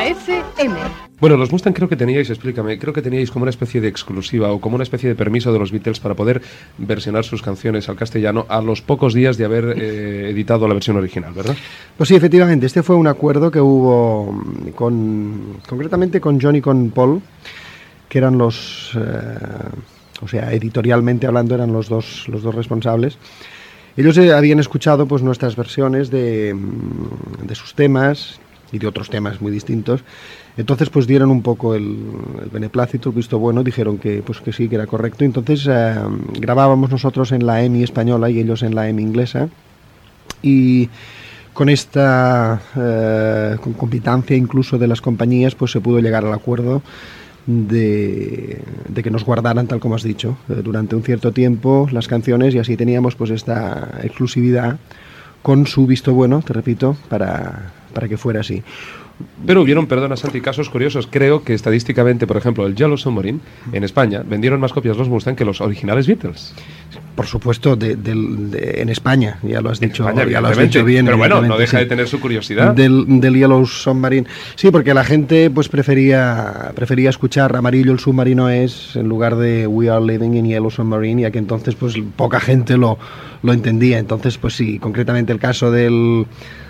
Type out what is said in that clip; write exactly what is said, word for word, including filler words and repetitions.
F M. Bueno, los Mustang creo que teníais, explícame, creo que teníais como una especie de exclusiva o como una especie de permiso de los Beatles para poder versionar sus canciones al castellano a los pocos días de haber eh, editado la versión original, ¿verdad? Pues sí, efectivamente, este fue un acuerdo que hubo con, concretamente con John y con Paul, que eran los, eh, o sea, editorialmente hablando eran los dos, los dos responsables. Ellos eh, habían escuchado pues nuestras versiones de, de sus temas y de otros temas muy distintos. Entonces pues dieron un poco el, el beneplácito, el visto bueno, dijeron que pues que sí, que era correcto. Entonces eh, grabábamos nosotros en la EMI española y ellos en la EMI inglesa, y con esta eh, con compitancia incluso de las compañías pues se pudo llegar al acuerdo de, de que nos guardaran, tal como has dicho, eh, durante un cierto tiempo las canciones, y así teníamos pues esta exclusividad con su visto bueno, te repito, para, para que fuera así. Pero hubieron, perdona Santi, casos curiosos. Creo que estadísticamente, por ejemplo, el Yellow Submarine en España vendieron más copias los Mustang que los originales Beatles. Por supuesto, de, de, de, en España, ya lo has dicho, España, ya lo has dicho bien. Pero bueno, no deja sí, de tener su curiosidad. Del, del Yellow Submarine. Sí, porque la gente pues prefería prefería escuchar Amarillo el submarino es en lugar de We Are Living in Yellow Submarine, ya que entonces pues poca gente lo, lo entendía. Entonces, pues sí, concretamente el caso del